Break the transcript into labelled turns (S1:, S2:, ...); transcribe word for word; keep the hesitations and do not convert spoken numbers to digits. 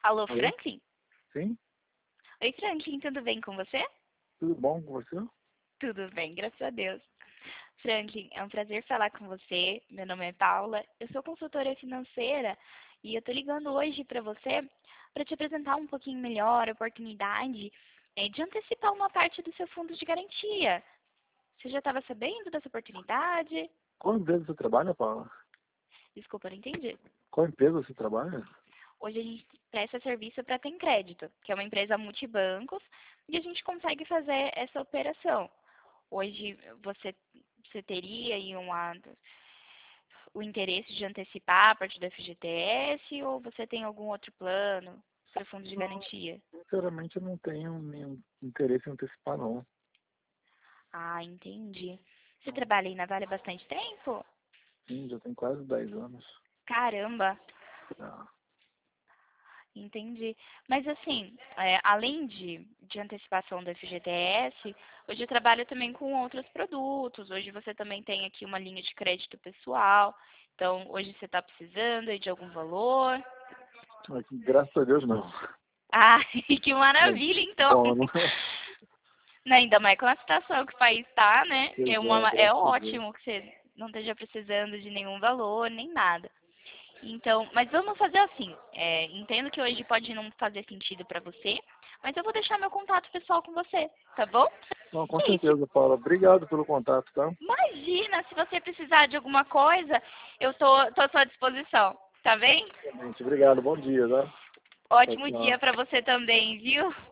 S1: Alô,
S2: Alô?
S1: Franklin?
S2: Sim?
S1: Oi, Franklin, tudo bem com você?
S2: Tudo bom com você?
S1: Tudo bem, graças a Deus. Franklin, é um prazer falar com você. Meu nome é Paula, eu sou consultora financeira e eu tô ligando hoje para você para te apresentar um pouquinho melhor a oportunidade eh, de antecipar uma parte do seu fundo de garantia. Você já estava sabendo dessa oportunidade?
S2: Qual empresa você trabalha, Paula?
S1: Desculpa, não entendi.
S2: Qual empresa você trabalha?
S1: Hoje a gente presta serviço para Tem Crédito, que é uma empresa multibancos, e a gente consegue fazer essa operação. Hoje você, você teria aí uma, o interesse de antecipar a partir do F G T S ou você tem algum outro plano para fundo de garantia?
S2: Sinceramente, eu não tenho nenhum interesse em antecipar, não.
S1: Ah, entendi. Você trabalha aí na Vale há bastante tempo?
S2: Sim, já tem quase dez anos.
S1: Caramba!
S2: Ah,
S1: Entendi. Mas assim, é, além de, de antecipação do F G T S, hoje eu trabalho também com outros produtos. Hoje você também tem aqui uma linha de crédito pessoal. Então, hoje você está precisando aí de algum valor.
S2: mas graças a Deus, não.
S1: Ah, que
S2: Mas,
S1: maravilha, então.
S2: bom, não...
S1: Né, ainda mais com a situação que o país está, né?
S2: Pois
S1: É,
S2: é,
S1: uma, é
S2: graças a Deus.
S1: ótimo que você não esteja precisando de nenhum valor, nem nada. Então, mas vamos fazer assim. É, entendo que hoje pode não fazer sentido para você, mas eu vou deixar meu contato pessoal com você, tá bom?
S2: Não, com
S1: E se,
S2: certeza, Paula. Obrigado pelo contato, tá?
S1: imagina, se você precisar de alguma coisa, eu tô, tô à sua disposição, tá bem?
S2: Gente, obrigado. Bom dia, tá? Tchau,
S1: Ótimo dia
S2: tchau.
S1: para você também, viu?